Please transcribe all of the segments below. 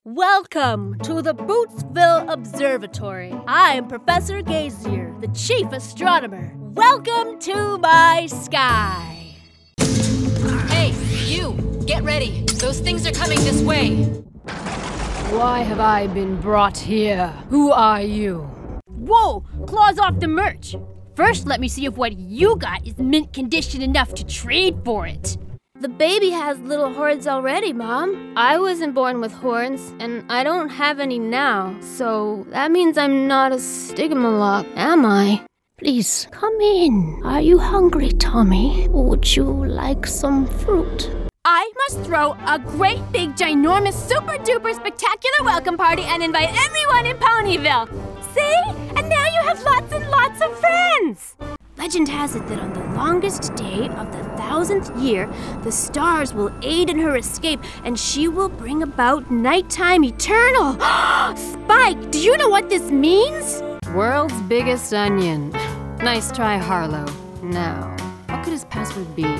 Welcome to the Bootsville Observatory. I'm Professor Gazier, the chief astronomer. Welcome to my sky. Hey, you! Get ready. Those things are coming this way. Why have I been brought here? Who are you? Whoa! Claws off the merch! First, let me see if what you got is mint condition enough to trade for it. The baby has little horns already, Mom. I wasn't born with horns, and I don't have any now, so that means I'm not a Stygimoloch, am I? Please, come in. Are you hungry, Tommy? Would you like some fruit? I must throw a great big, ginormous, super-duper spectacular welcome party and invite everyone in Ponyville. See? And now you have lots and lots of friends! Legend has it that on the longest day of the 1000th year, the stars will aid in her escape, and she will bring about nighttime eternal. Spike, do you know what this means? World's biggest onion. Nice try, Harlow. Now, what could his password be?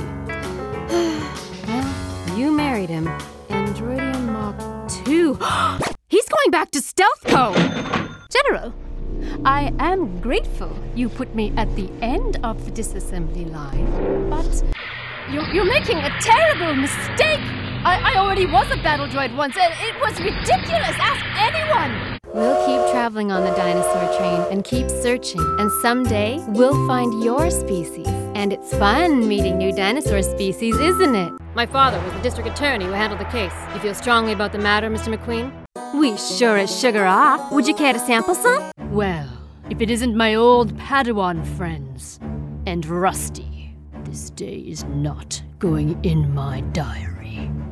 Well, you married him. Androidium Mach 2. He's going back to Stealth Co! General, I am grateful you put me at the end of the disassembly line, but you're making a terrible mistake! I already was a battle droid once, and it was ridiculous! Ask anyone! We'll keep traveling on the dinosaur train and keep searching, and someday we'll find your species. And it's fun meeting new dinosaur species, isn't it? My father was the district attorney who handled the case. You feel strongly about the matter, Mr. McQueen? We sure as sugar are. Would you care to sample some? Well, if it isn't my old Padawan friends and Rusty, this day is not going in my diary.